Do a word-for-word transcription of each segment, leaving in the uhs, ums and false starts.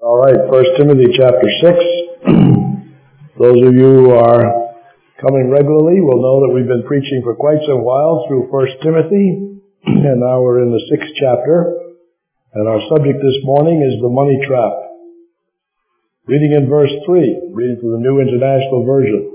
All right, First Timothy chapter six. Those of you who are coming regularly will know that we've been preaching for quite some while through First Timothy, and now we're in the sixth chapter, and our subject this morning is the money trap. Reading in verse three, reading from the New International Version.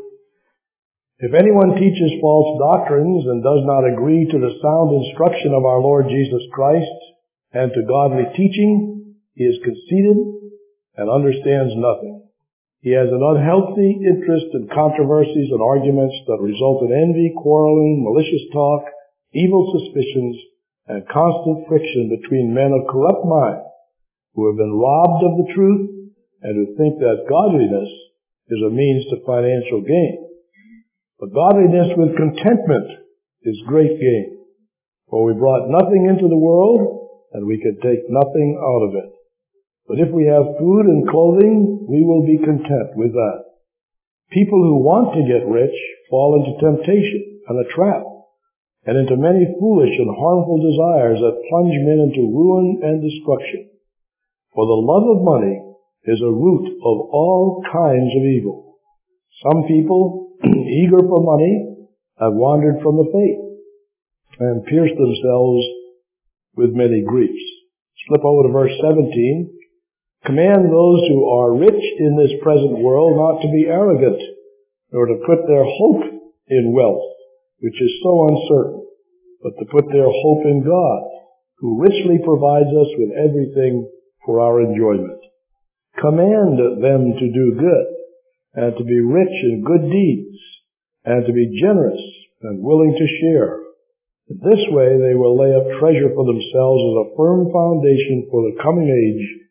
If anyone teaches false doctrines and does not agree to the sound instruction of our Lord Jesus Christ and to godly teaching, he is conceited and understands nothing. He has an unhealthy interest in controversies and arguments that result in envy, quarreling, malicious talk, evil suspicions, and constant friction between men of corrupt mind who have been robbed of the truth and who think that godliness is a means to financial gain. But godliness with contentment is great gain, for we brought nothing into the world, and we can take nothing out of it. But if we have food and clothing, we will be content with that. People who want to get rich fall into temptation and a trap, and into many foolish and harmful desires that plunge men into ruin and destruction. For the love of money is a root of all kinds of evil. Some people, eager for money, have wandered from the faith and pierced themselves with many griefs. Flip over to verse seventeen. Command those who are rich in this present world not to be arrogant, nor to put their hope in wealth, which is so uncertain, but to put their hope in God, who richly provides us with everything for our enjoyment. Command them to do good, and to be rich in good deeds, and to be generous and willing to share. In this way they will lay up treasure for themselves as a firm foundation for the coming age,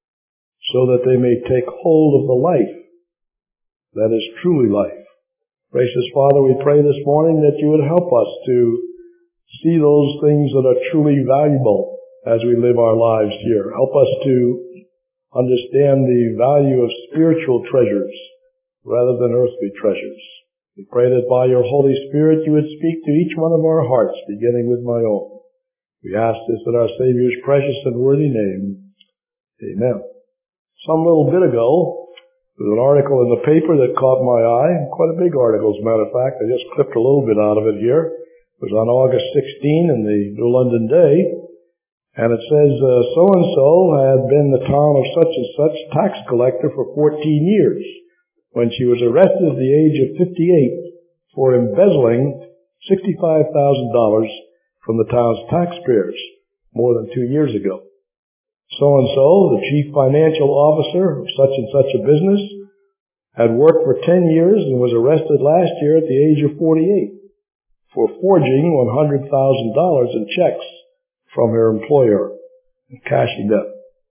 so that they may take hold of the life that is truly life. Gracious Father, we pray this morning that you would help us to see those things that are truly valuable as we live our lives here. Help us to understand the value of spiritual treasures rather than earthly treasures. We pray that by your Holy Spirit you would speak to each one of our hearts, beginning with my own. We ask this in our Savior's precious and worthy name. Amen. Some little bit ago, there was an article in the paper that caught my eye, quite a big article as a matter of fact. I just clipped a little bit out of it here. It was on August sixteenth in the New London Day, and it says, uh, so-and-so had been the town of such and such tax collector for fourteen years, when she was arrested at the age of fifty-eight for embezzling sixty-five thousand dollars from the town's taxpayers more than two years ago. So-and-so, the chief financial officer of such and such a business, had worked for ten years and was arrested last year at the age of forty-eight for forging one hundred thousand dollars in checks from her employer and cashing them.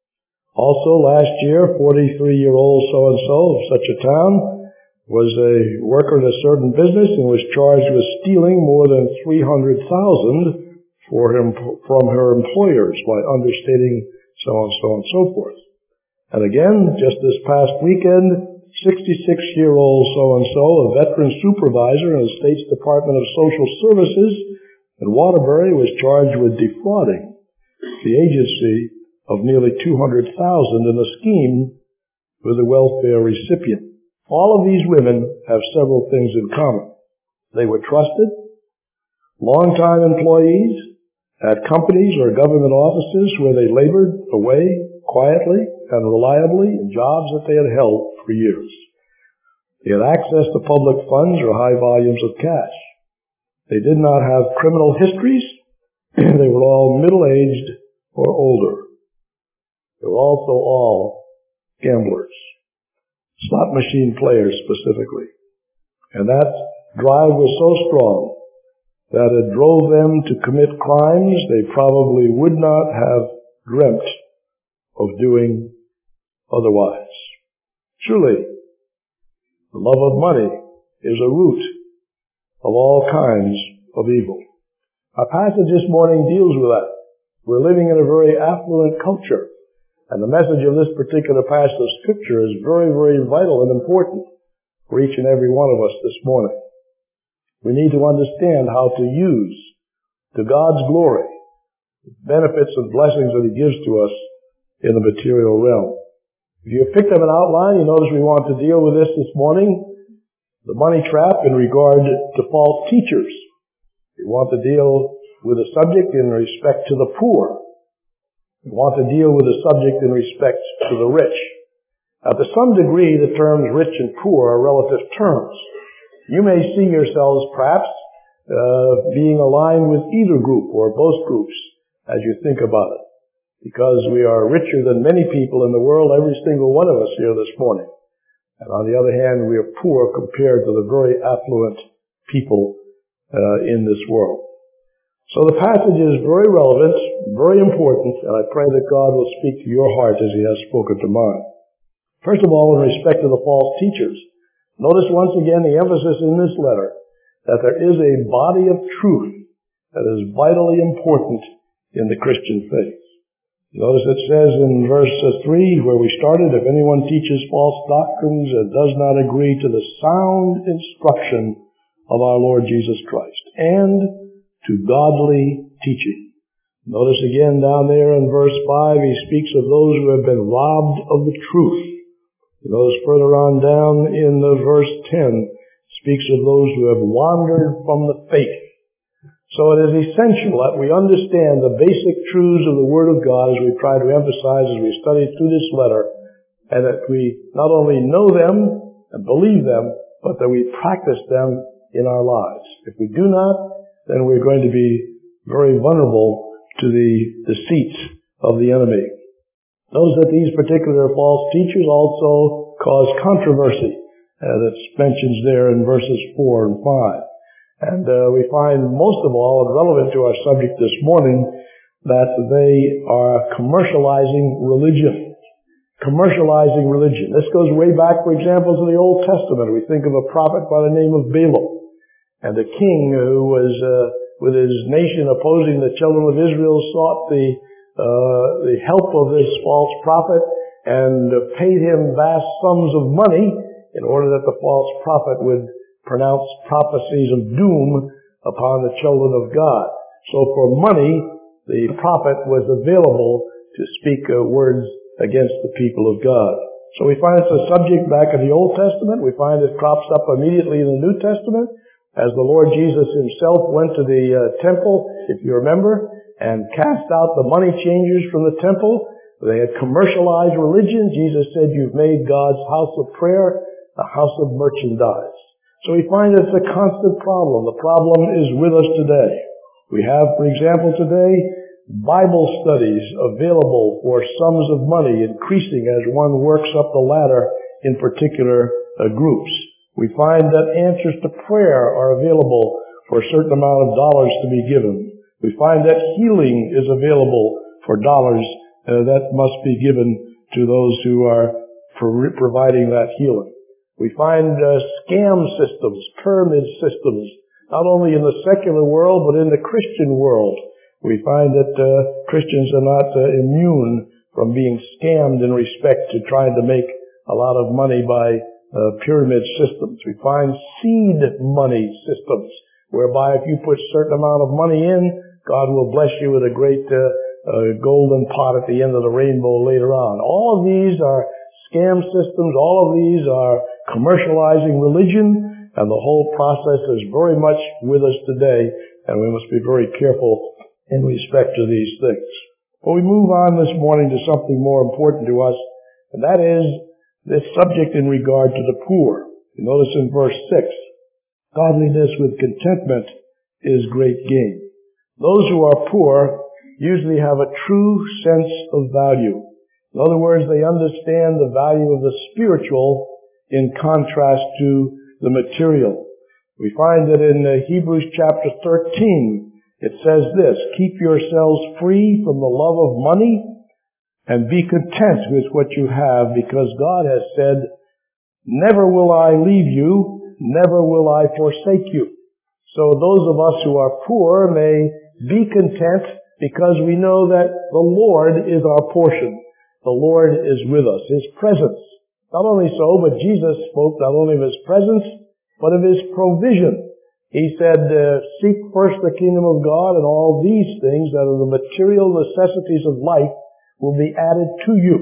Also last year, forty-three-year-old so-and-so of such a town was a worker in a certain business and was charged with stealing more than three hundred thousand dollars for him, from her employers by understating so-and-so and so forth. And again, just this past weekend, sixty-six-year-old so-and-so, a veteran supervisor in the State's Department of Social Services in Waterbury, was charged with defrauding the agency of nearly two hundred thousand dollars in a scheme with a welfare recipient. All of these women have several things in common. They were trusted, long-time employees at companies or government offices where they labored away quietly and reliably in jobs that they had held for years. They had access to public funds or high volumes of cash. They did not have criminal histories. They were all middle-aged or older. They were also all gamblers, slot machine players specifically. And that drive was so strong that it drove them to commit crimes they probably would not have dreamt of doing otherwise. Truly, the love of money is a root of all kinds of evil. Our passage this morning deals with that. We're living in a very affluent culture, and the message of this particular passage of Scripture is very, very vital and important for each and every one of us this morning. We need to understand how to use, to God's glory, the benefits and blessings that He gives to us in the material realm. If you have picked up an outline, you notice we want to deal with this this morning, the money trap in regard to false teachers. We want to deal with a subject in respect to the poor. We want to deal with a subject in respect to the rich. Now, to some degree, the terms rich and poor are relative terms. You may see yourselves, perhaps, uh, being aligned with either group or both groups as you think about it, because we are richer than many people in the world, every single one of us here this morning. And on the other hand, we are poor compared to the very affluent people uh, in this world. So the passage is very relevant, very important, and I pray that God will speak to your heart as He has spoken to mine. First of all, in respect to the false teachers, notice once again the emphasis in this letter that there is a body of truth that is vitally important in the Christian faith. Notice it says in verse three, where we started, if anyone teaches false doctrines and does not agree to the sound instruction of our Lord Jesus Christ and to godly teaching. Notice again down there in verse five, he speaks of those who have been robbed of the truth. Notice further on down in the verse ten, speaks of those who have wandered from the faith. So it is essential that we understand the basic truths of the Word of God as we try to emphasize as we study through this letter, and that we not only know them and believe them, but that we practice them in our lives. If we do not, then we're going to be very vulnerable to the deceits of the enemy. Notice that these particular false teachers also cause controversy, as it's mentioned there in verses four and five. And uh, we find most of all, and relevant to our subject this morning, that they are commercializing religion. Commercializing religion. This goes way back, for example, to the Old Testament. We think of a prophet by the name of Balaam. And the king who was, uh, with his nation opposing the children of Israel, sought the, uh, the help of this false prophet and paid him vast sums of money in order that the false prophet would pronounce prophecies of doom upon the children of God. So for money, the prophet was available to speak uh, words against the people of God. So we find it's a subject back in the Old Testament. We find it crops up immediately in the New Testament as the Lord Jesus Himself went to the uh, temple, if you remember, and cast out the money changers from the temple. They had commercialized religion. Jesus said, "You've made God's house of prayer a house of merchandise." So we find it's a constant problem. The problem is with us today. We have, for example, today, Bible studies available for sums of money, increasing as one works up the ladder in particular uh, groups. We find that answers to prayer are available for a certain amount of dollars to be given. We find that healing is available for dollars uh, that must be given to those who are pro- providing that healing. We find uh, scam systems, pyramid systems, not only in the secular world, but in the Christian world. We find that uh, Christians are not uh, immune from being scammed in respect to trying to make a lot of money by uh, pyramid systems. We find seed money systems, whereby if you put a certain amount of money in, God will bless you with a great uh, uh, golden pot at the end of the rainbow later on. All of these are scam systems. All of these are commercializing religion, and the whole process is very much with us today, and we must be very careful in respect to these things. But we move on this morning to something more important to us, and that is this subject in regard to the poor. You notice in verse six, godliness with contentment is great gain. Those who are poor usually have a true sense of value. In other words, they understand the value of the spiritual in contrast to the material. We find that in Hebrews chapter thirteen, it says this, keep yourselves free from the love of money and be content with what you have, because God has said, never will I leave you, never will I forsake you. So those of us who are poor may be content because we know that the Lord is our portion. The Lord is with us, His presence. Not only so, but Jesus spoke not only of His presence, but of His provision. He said, uh, seek first the kingdom of God, and all these things that are the material necessities of life will be added to you.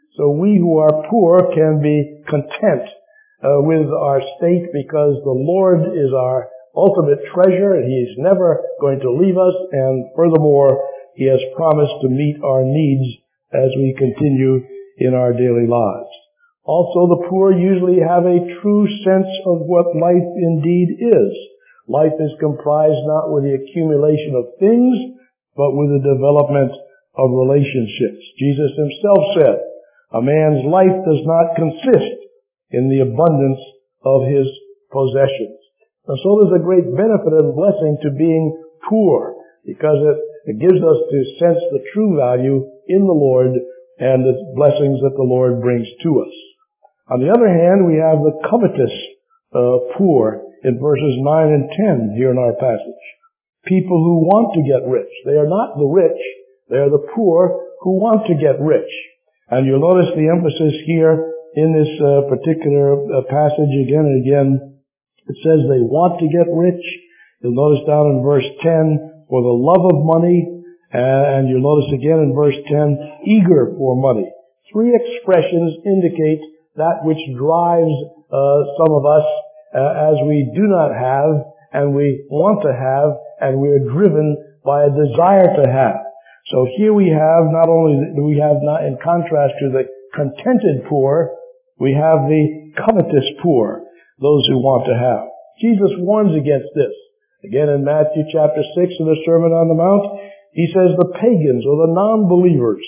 So we who are poor can be content uh, with our state because the Lord is our ultimate treasure and He's never going to leave us, and furthermore, He has promised to meet our needs as we continue in our daily lives. Also, the poor usually have a true sense of what life indeed is. Life is comprised not with the accumulation of things, but with the development of relationships. Jesus Himself said, a man's life does not consist in the abundance of his possessions. And so there's a great benefit and blessing to being poor, because it, it gives us to sense the true value in the Lord and the blessings that the Lord brings to us. On the other hand, we have the covetous uh, poor in verses nine and ten here in our passage. People who want to get rich. They are not the rich. They are the poor who want to get rich. And you'll notice the emphasis here in this uh, particular uh, passage again and again. It says they want to get rich. You'll notice down in verse ten, for the love of money. Uh, and you'll notice again in verse ten, eager for money. Three expressions indicate that which drives uh, some of us uh, as we do not have and we want to have and we are driven by a desire to have. So here we have not only do we have not in contrast to the contented poor, we have the covetous poor, those who want to have. Jesus warns against this. Again in Matthew chapter six in the Sermon on the Mount, He says the pagans or the non-believers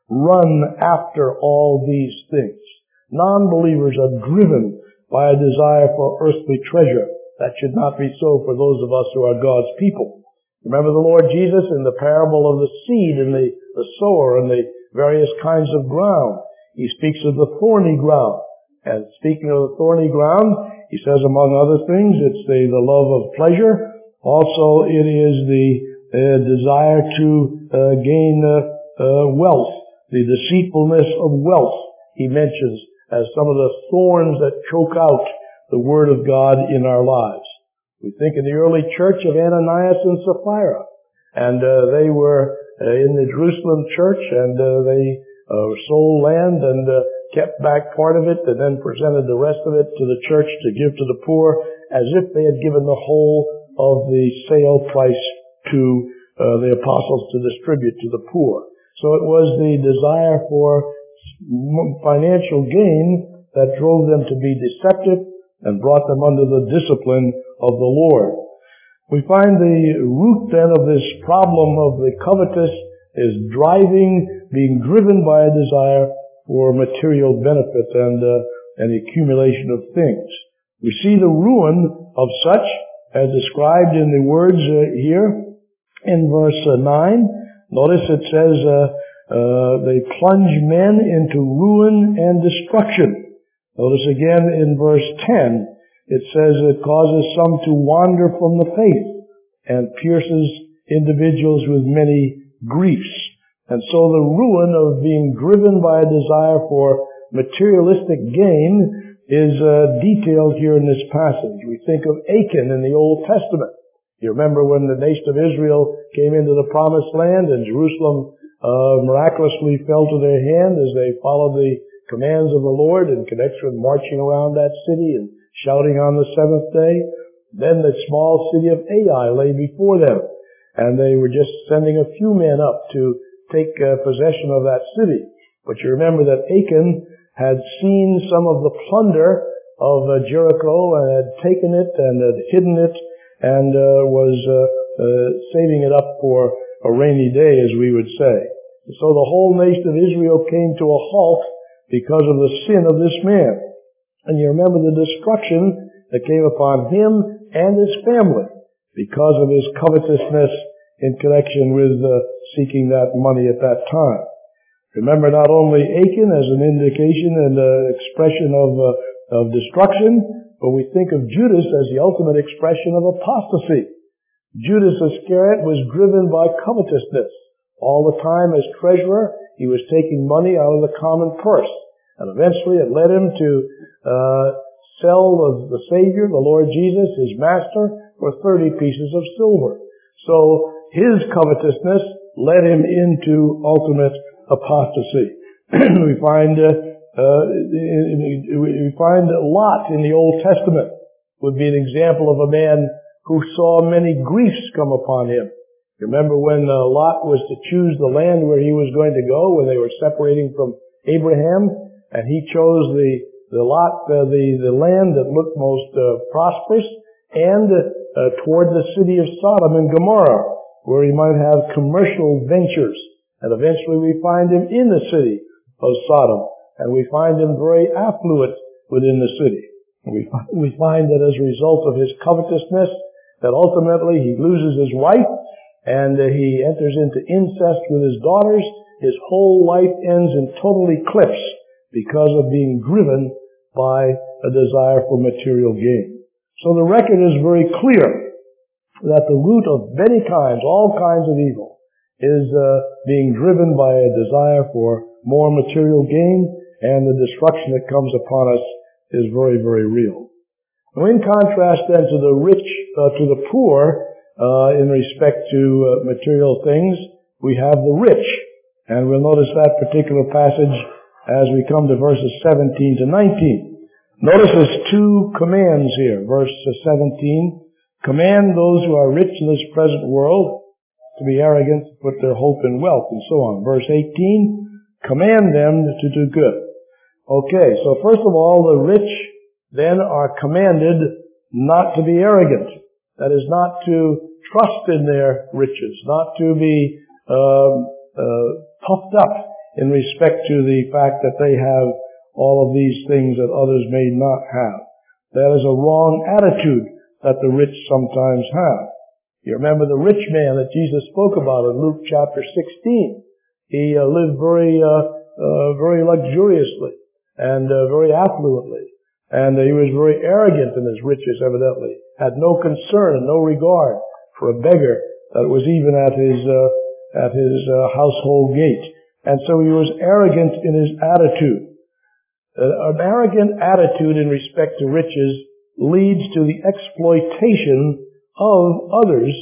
run after all these things. Non-believers are driven by a desire for earthly treasure. That should not be so for those of us who are God's people. Remember the Lord Jesus in the parable of the seed and the, the sower and the various kinds of ground. He speaks of the thorny ground. And speaking of the thorny ground, He says among other things, it's the, the love of pleasure. Also it is the uh, desire to uh, gain uh, uh, wealth, the deceitfulness of wealth. He mentions as some of the thorns that choke out the Word of God in our lives. We think in the early church of Ananias and Sapphira, and uh, they were uh, in the Jerusalem church, and uh, they uh, sold land and uh, kept back part of it, and then presented the rest of it to the church to give to the poor, as if they had given the whole of the sale price to uh, the apostles to distribute to the poor. So it was the desire for financial gain that drove them to be deceptive and brought them under the discipline of the Lord. We find the root then of this problem of the covetous is driving, being driven by a desire for material benefit and uh, an accumulation of things. We see the ruin of such as described in the words uh, here in verse uh, nine. Notice it says uh, Uh, they plunge men into ruin and destruction. Notice again in verse ten, it says it causes some to wander from the faith and pierces individuals with many griefs. And so the ruin of being driven by a desire for materialistic gain is uh, detailed here in this passage. We think of Achan in the Old Testament. You remember when the nation of Israel came into the Promised Land and Jerusalem Uh, miraculously fell to their hand as they followed the commands of the Lord in connection with marching around that city and shouting on the seventh day. Then the small city of Ai lay before them, and they were just sending a few men up to take uh, possession of that city. But you remember that Achan had seen some of the plunder of uh, Jericho and had taken it and had hidden it and uh, was uh, uh, saving it up for a rainy day, as we would say. So the whole nation of Israel came to a halt because of the sin of this man. And you remember the destruction that came upon him and his family because of his covetousness in connection with uh, seeking that money at that time. Remember not only Achan as an indication and uh, expression of, uh, of destruction, but we think of Judas as the ultimate expression of apostasy. Judas Iscariot was driven by covetousness. All the time as treasurer, he was taking money out of the common purse. And eventually it led him to uh, sell the, the Savior, the Lord Jesus, his master, for thirty pieces of silver. So his covetousness led him into ultimate apostasy. we find uh, uh, we find Lot in the Old Testament would be an example of a man who saw many griefs come upon him. Remember when uh, Lot was to choose the land where he was going to go, when they were separating from Abraham, and he chose the the Lot uh, the the land that looked most uh, prosperous, and uh, toward the city of Sodom and Gomorrah, where he might have commercial ventures. And eventually we find him in the city of Sodom, and we find him very affluent within the city. And we find, we find that as a result of his covetousness, that ultimately he loses his wife, and uh, he enters into incest with his daughters. His whole life ends in total eclipse because of being driven by a desire for material gain. So the record is very clear that the root of many kinds, all kinds of evil, is uh, being driven by a desire for more material gain, and the destruction that comes upon us is very, very real. Now, in contrast then to the rich, uh, to the poor, uh, in respect to uh, material things, we have the rich. And we'll notice that particular passage as we come to verses seventeen to nineteen. Notice there's two commands here. Verse seventeen, command those who are rich in this present world to be arrogant, to put their hope in wealth, and so on. Verse eighteen, command them to do good. Okay, so first of all, the rich then are commanded not to be arrogant. That is, not to trust in their riches, not to be um, uh, puffed up in respect to the fact that they have all of these things that others may not have. That is a wrong attitude that the rich sometimes have. You remember the rich man that Jesus spoke about in Luke chapter sixteen. He uh, lived very, uh, uh, very luxuriously and uh, very affluently. And uh, he was very arrogant in his riches, evidently. Had no concern and no regard for a beggar that was even at his, uh, at his uh, household gate. And so he was arrogant in his attitude. Uh, an arrogant attitude in respect to riches leads to the exploitation of others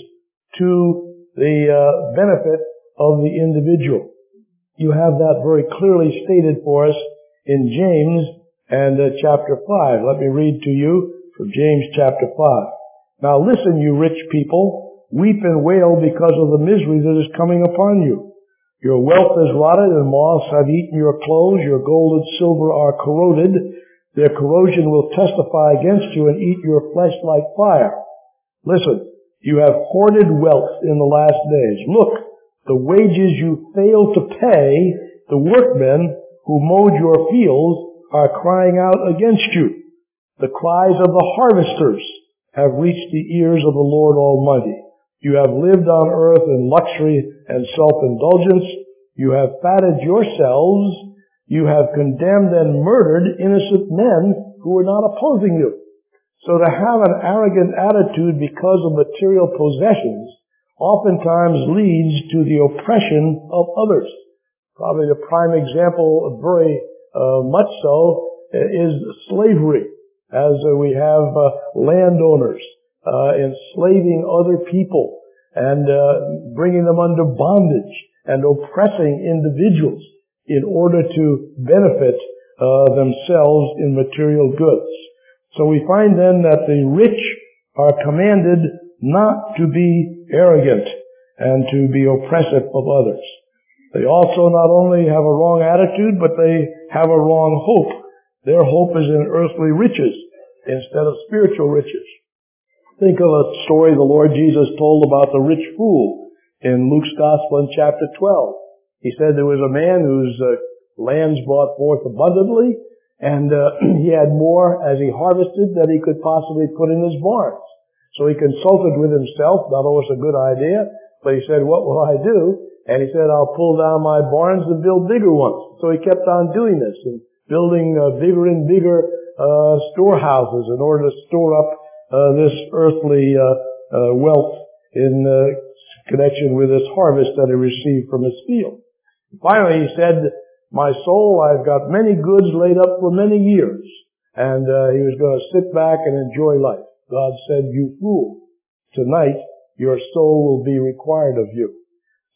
to the uh, benefit of the individual. You have that very clearly stated for us in James and uh, chapter five. Let me read to you from James chapter five. Now listen, you rich people, weep and wail because of the misery that is coming upon you. Your wealth is rotted, and moths have eaten your clothes. Your gold and silver are corroded. Their corrosion will testify against you and eat your flesh like fire. Listen, you have hoarded wealth in the last days. Look, the wages you failed to pay the workmen who mowed your fields are crying out against you. The cries of the harvesters have reached the ears of the Lord Almighty. You have lived on earth in luxury and self-indulgence. You have fatted yourselves. You have condemned and murdered innocent men who were not opposing you. So to have an arrogant attitude because of material possessions oftentimes leads to the oppression of others. Probably the prime example, very uh, much so, is slavery, as uh, we have uh, landowners uh, enslaving other people and uh, bringing them under bondage and oppressing individuals in order to benefit uh, themselves in material goods. So we find then that the rich are commanded not to be arrogant and to be oppressive of others. They also not only have a wrong attitude, but they have a wrong hope. Their hope is in earthly riches instead of spiritual riches. Think of a story the Lord Jesus told about the rich fool in Luke's Gospel in chapter twelve. He said there was a man whose uh, lands brought forth abundantly, and uh, he had more as he harvested than he could possibly put in his barns. So he consulted with himself, not always a good idea, but he said, what will I do? And he said, I'll pull down my barns and build bigger ones. So he kept on doing this and building uh, bigger and bigger uh, storehouses in order to store up uh, this earthly uh, uh, wealth in uh, connection with this harvest that he received from his field. Finally, he said, my soul, I've got many goods laid up for many years. And uh, he was going to sit back and enjoy life. God said, you fool, tonight your soul will be required of you.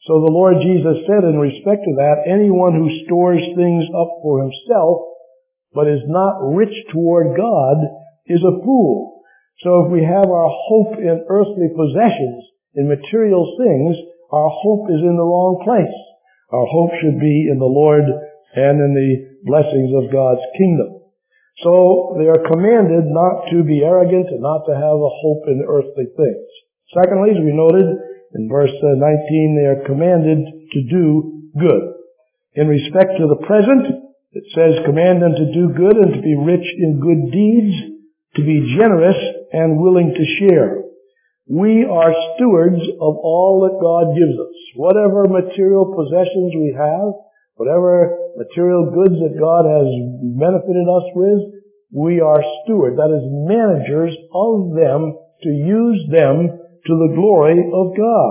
So the Lord Jesus said in respect to that, anyone who stores things up for himself, but is not rich toward God, is a fool. So if we have our hope in earthly possessions, in material things, our hope is in the wrong place. Our hope should be in the Lord and in the blessings of God's kingdom. So they are commanded not to be arrogant and not to have a hope in earthly things. Secondly, as we noted in verse nineteen, they are commanded to do good. In respect to the present, it says, command them to do good and to be rich in good deeds, to be generous and willing to share. We are stewards of all that God gives us. Whatever material possessions we have, whatever material goods that God has benefited us with, we are stewards, that is, managers of them to use them to the glory of God.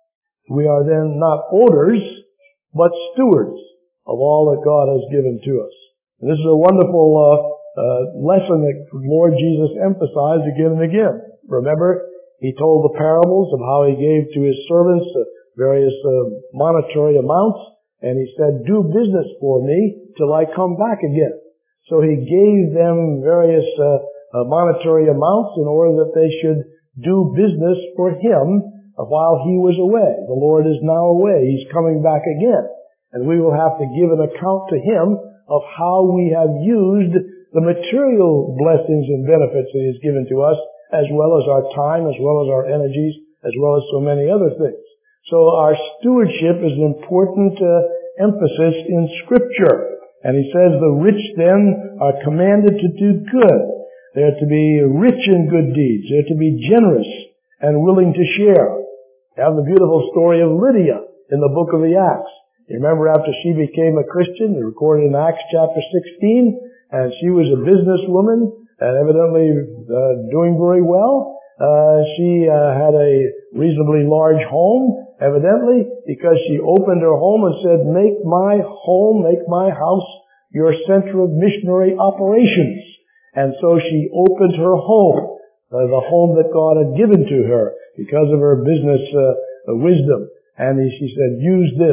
We are then not owners, but stewards of all that God has given to us. And this is a wonderful uh, uh, lesson that the Lord Jesus emphasized again and again. Remember, he told the parables of how he gave to his servants uh, various uh, monetary amounts, and he said, do business for me till I come back again. So he gave them various uh, uh, monetary amounts in order that they should do business for him while he was away. The Lord is now away. He's coming back again. And we will have to give an account to him of how we have used the material blessings and benefits that he has given to us, as well as our time, as well as our energies, as well as so many other things. So our stewardship is an important uh, emphasis in Scripture. And he says the rich then are commanded to do good. They are to be rich in good deeds. They are to be generous and willing to share. You have the beautiful story of Lydia in the book of the Acts. You remember after she became a Christian, recorded in Acts chapter sixteen, and she was a businesswoman and evidently uh, doing very well. Uh, she uh, had a reasonably large home, evidently, because she opened her home and said, make my home, make my house your center of missionary operations. And so she opened her home, uh, the home that God had given to her because of her business uh, wisdom. And she said, use this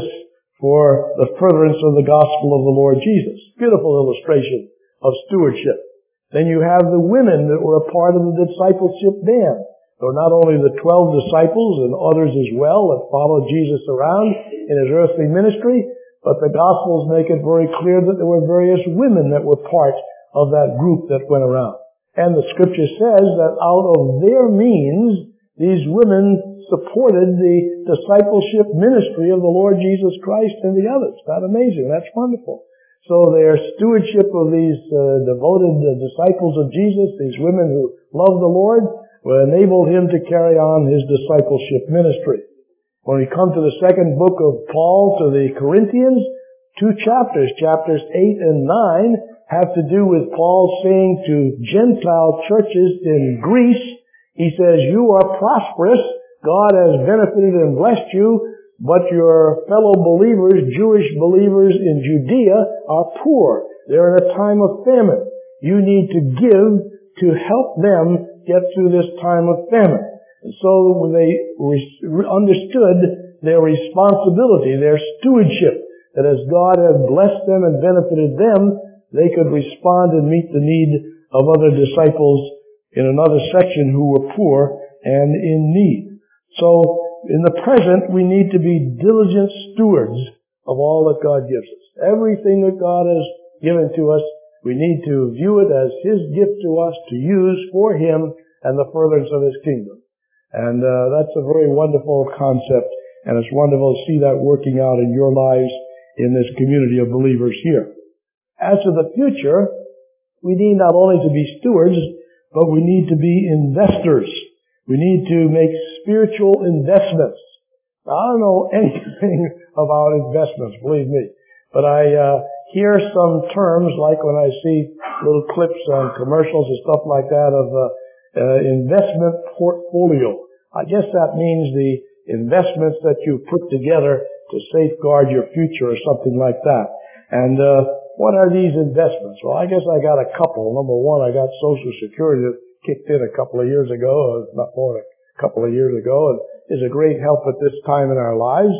for the furtherance of the gospel of the Lord Jesus. Beautiful illustration of stewardship. Then you have the women that were a part of the discipleship band. So not only the twelve disciples and others as well that followed Jesus around in his earthly ministry, but the Gospels make it very clear that there were various women that were part of that group that went around. And the Scripture says that out of their means, these women supported the discipleship ministry of the Lord Jesus Christ and the others. That's amazing. That's wonderful. So their stewardship of these uh, devoted uh, disciples of Jesus, these women who love the Lord, will enable him to carry on his discipleship ministry. When we come to the second book of Paul to the Corinthians, two chapters, chapters eight and nine, have to do with Paul saying to Gentile churches in Greece, he says, you are prosperous, God has benefited and blessed you, but your fellow believers, Jewish believers in Judea, are poor. They're in a time of famine. You need to give to help them get through this time of famine. And so when they re- understood their responsibility, their stewardship, that as God had blessed them and benefited them, they could respond and meet the need of other disciples in another section who were poor and in need. So in the present, we need to be diligent stewards of all that God gives us. Everything that God has given to us, we need to view it as his gift to us to use for him and the furtherance of his kingdom. And uh, that's a very wonderful concept, and it's wonderful to see that working out in your lives in this community of believers here. As to the future, we need not only to be stewards, but we need to be investors. We need to make spiritual investments. Now, I don't know anything about investments, believe me, but I uh, hear some terms like when I see little clips on commercials and stuff like that of uh, uh, investment portfolio. I guess that means the investments that you put together to safeguard your future or something like that. And uh, what are these investments? Well, I guess I got a couple. Number one, I got Social Security that kicked in a couple of years ago, not more than a couple of years ago, and is a great help at this time in our lives.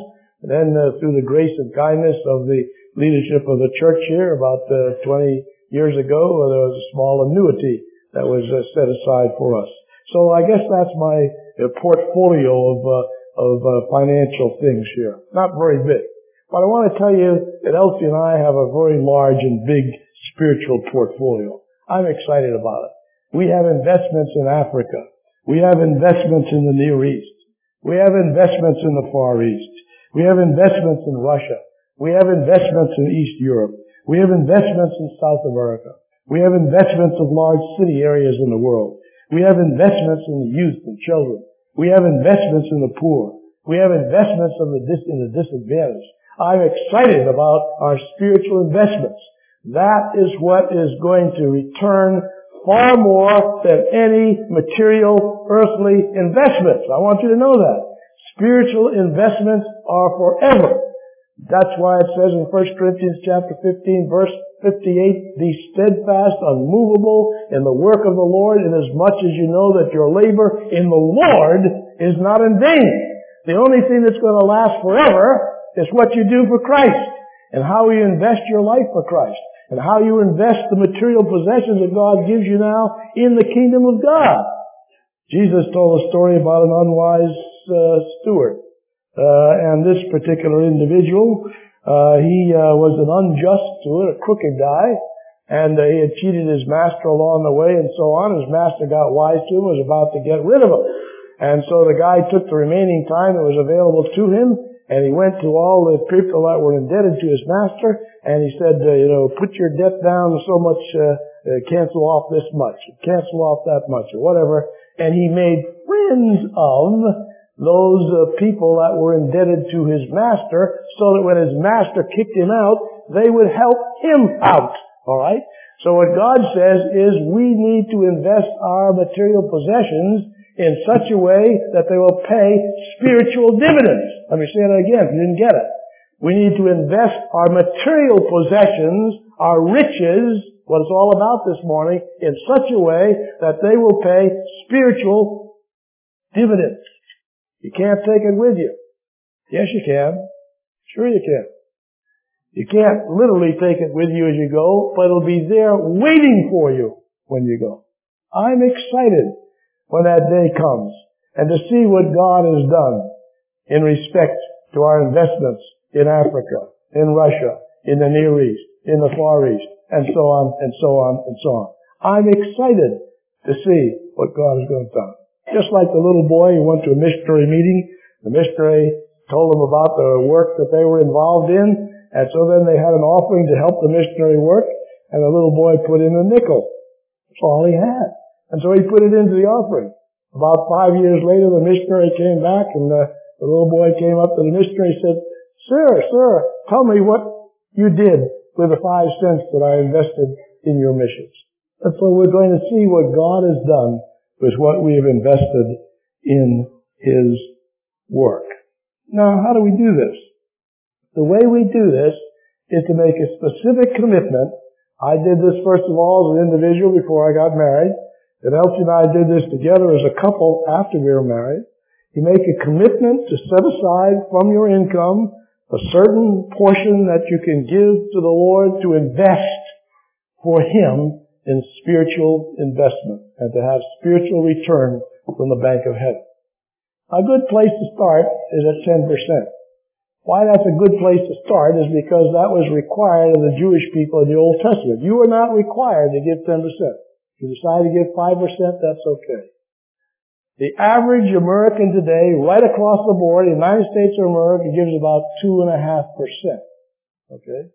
And then uh, through the grace and kindness of the leadership of the church here, about uh, twenty years ago, uh, there was a small annuity that was uh, set aside for us. So I guess that's my uh, portfolio of uh, of uh, financial things here. Not very big. But I want to tell you that Elsie and I have a very large and big spiritual portfolio. I'm excited about it. We have investments in Africa. We have investments in the Near East. We have investments in the Far East. We have investments in Russia. We have investments in East Europe. We have investments in South America. We have investments of large city areas in the world. We have investments in the youth and children. We have investments in the poor. We have investments in the, dis- in the disadvantaged. I'm excited about our spiritual investments. That is what is going to return far more than any material, earthly investments. I want you to know that. Spiritual investments are forever. That's why it says in First Corinthians chapter fifteen, verse fifty-eight, be steadfast, unmovable in the work of the Lord, inasmuch as you know that your labor in the Lord is not in vain. The only thing that's going to last forever is what you do for Christ, and how you invest your life for Christ, and how you invest the material possessions that God gives you now in the kingdom of God. Jesus told a story about an unwise uh, steward. Uh, and this particular individual, uh, he uh, was an unjust steward, a crooked guy, and uh, he had cheated his master along the way and so on. His master got wise to him, was about to get rid of him. And so the guy took the remaining time that was available to him, and he went to all the people that were indebted to his master, and he said, uh, you know, put your debt down so much, uh, uh, cancel off this much, cancel off that much, or whatever. And he made friends of those uh, people that were indebted to his master, so that when his master kicked him out, they would help him out. All right? So what God says is we need to invest our material possessions in such a way that they will pay spiritual dividends. Let me say that again if you didn't get it. We need to invest our material possessions, our riches, what it's all about this morning, in such a way that they will pay spiritual dividends. You can't take it with you. Yes, you can. Sure you can. You can't literally take it with you as you go, but it'll be there waiting for you when you go. I'm excited when that day comes and to see what God has done in respect to our investments in Africa, in Russia, in the Near East, in the Far East, and so on, and so on, and so on. I'm excited to see what God is going to do. Just like the little boy who went to a missionary meeting, the missionary told them about the work that they were involved in, and so then they had an offering to help the missionary work, and the little boy put in a nickel. That's all he had. And so he put it into the offering. About five years later, the missionary came back, and the, the little boy came up to the missionary and said, Sir, sir, tell me what you did with the five cents that I invested in your missions. And so we're going to see what God has done with what we have invested in His work. Now, how do we do this? The way we do this is to make a specific commitment. I did this first of all as an individual before I got married. And Elsie and I did this together as a couple after we were married. You make a commitment to set aside from your income a certain portion that you can give to the Lord to invest for Him in spiritual investment and to have spiritual return from the bank of heaven. A good place to start is at ten percent. Why that's a good place to start is because that was required of the Jewish people in the Old Testament. You are not required to give ten percent. If you decide to give five percent, that's okay. The average American today, right across the board, the United States of America, gives about two point five percent. Okay?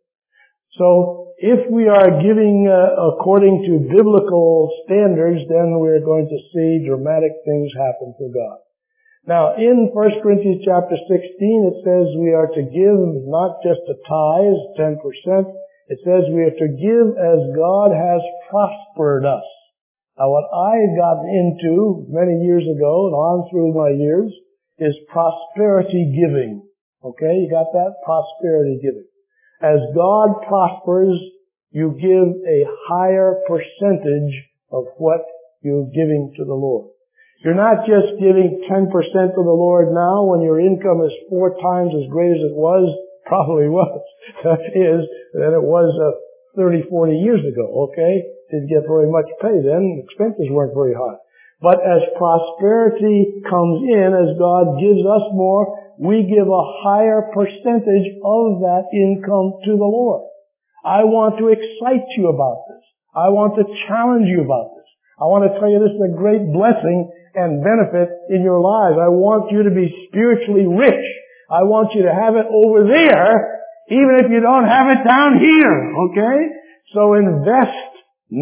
So, if we are giving uh, according to biblical standards, then we're going to see dramatic things happen for God. Now, in First Corinthians chapter sixteen, it says we are to give not just a tithe, ten percent. It says we are to give as God has prospered us. Now, what I had gotten into many years ago and on through my years is prosperity giving. Okay, you got that? Prosperity giving. As God prospers, you give a higher percentage of what you're giving to the Lord. You're not just giving ten percent to the Lord now when your income is four times as great as it was, probably was, is, than it was uh, thirty, forty years ago, okay? Didn't get very much pay then. Expenses weren't very high. But as prosperity comes in, as God gives us more, we give a higher percentage of that income to the Lord. I want to excite you about this. I want to challenge you about this. I want to tell you this is a great blessing and benefit in your lives. I want you to be spiritually rich. I want you to have it over there, even if you don't have it down here, okay? So invest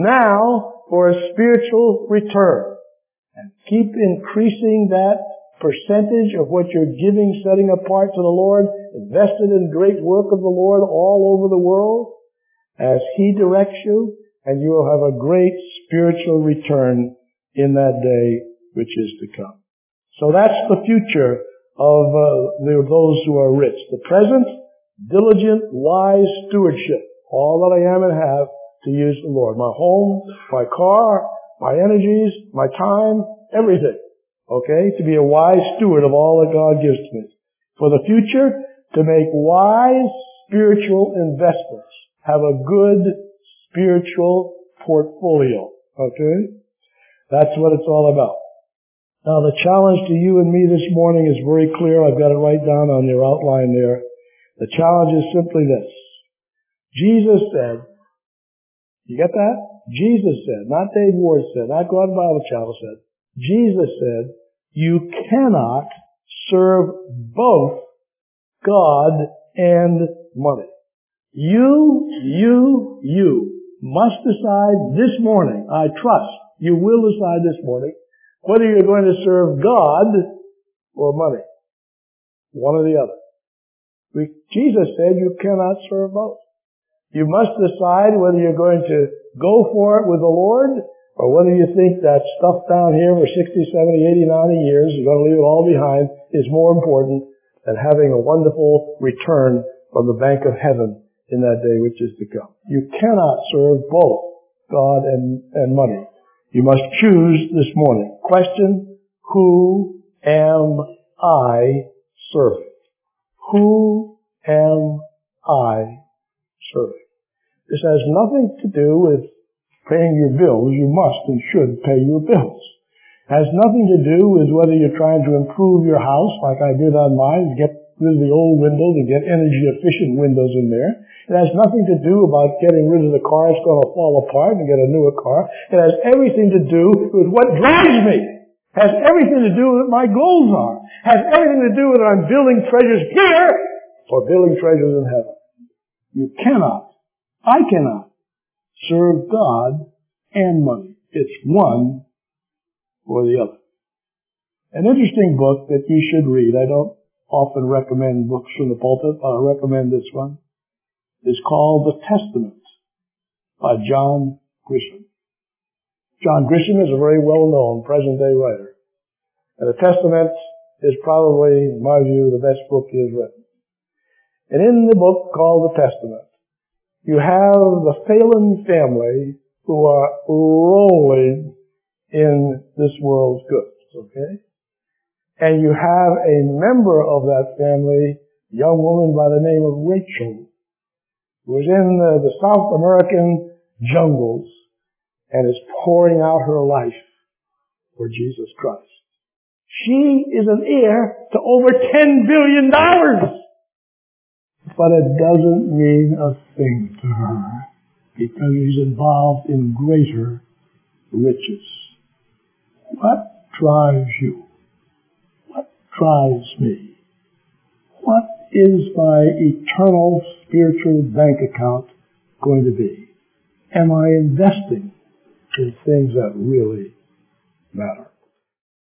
now for a spiritual return. And keep increasing that percentage of what you're giving, setting apart to the Lord, invested in great work of the Lord all over the world, as He directs you, and you will have a great spiritual return in that day which is to come. So that's the future of uh, the, those who are rich. The present, diligent, wise stewardship, all that I am and have to use the Lord. My home, my car, my energies, my time, everything. Okay? To be a wise steward of all that God gives to me. For the future, to make wise spiritual investments. Have a good spiritual portfolio. Okay? That's what it's all about. Now the challenge to you and me this morning is very clear. I've got it right down on your outline there. The challenge is simply this. Jesus said, you get that? Jesus said, not Dave Ward said, not God Bible Chapel said. Jesus said, you cannot serve both God and money. You, you, you must decide this morning, I trust you will decide this morning, whether you're going to serve God or money. One or the other. We, Jesus said you cannot serve both. You must decide whether you're going to go for it with the Lord, or whether you think that stuff down here for sixty, seventy, eighty, ninety years, you're going to leave it all behind, is more important than having a wonderful return from the bank of heaven in that day which is to come. You cannot serve both God and, and money. You must choose this morning. Question, who am I serving? Who am I serving? This has nothing to do with paying your bills. You must and should pay your bills. It has nothing to do with whether you're trying to improve your house, like I did on mine, get rid of the old windows and get energy-efficient windows in there. It has nothing to do about getting rid of the car that's going to fall apart and get a newer car. It has everything to do with what drives me. It has everything to do with what my goals are. It has everything to do with I'm building treasures here or building treasures in heaven. You cannot, I cannot, serve God and money. It's one or the other. An interesting book that you should read, I don't often recommend books from the pulpit, but I recommend this one, is called The Testament by John Grisham. John Grisham is a very well-known present-day writer. And The Testament is probably, in my view, the best book he has written. And in the book called The Testament, you have the Phelan family who are rolling in this world's goods, okay? And you have a member of that family, a young woman by the name of Rachel, who is in the, the South American jungles and is pouring out her life for Jesus Christ. She is an heir to over ten billion dollars. But it doesn't mean a thing to her because she's involved in greater riches. What drives you? What drives me? What is my eternal spiritual bank account going to be? Am I investing in things that really matter?